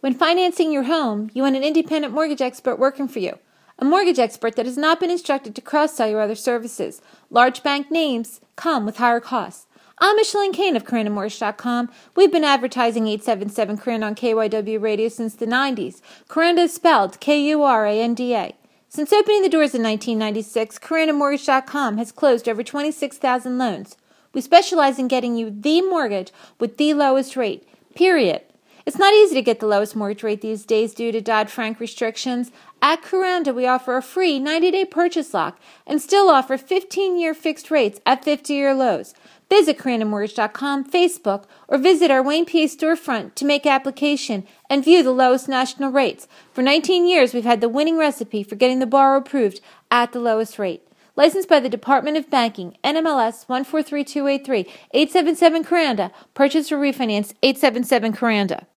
When financing your home, you want an independent mortgage expert working for you. A mortgage expert that has not been instructed to cross-sell your other services. Large bank names come with higher costs. I'm Micheline Kane of CarandaMortgage.com. We've been advertising 877 Coranda on KYW radio since the 90s. Coranda is spelled Kuranda. Since opening the doors in 1996, CarandaMortgage.com has closed over 26,000 loans. We specialize in getting you the mortgage with the lowest rate, period. It's not easy to get the lowest mortgage rate these days due to Dodd-Frank restrictions. At Coranda, we offer a free 90-day purchase lock and still offer 15-year fixed rates at 50-year lows. Visit CarandaMortgage.com, Facebook, or visit our Wayne PA storefront to make application and view the lowest national rates. For 19 years, we've had the winning recipe for getting the borrower approved at the lowest rate. Licensed by the Department of Banking, NMLS 143283, 877 Coranda. Purchase or refinance, 877 Coranda.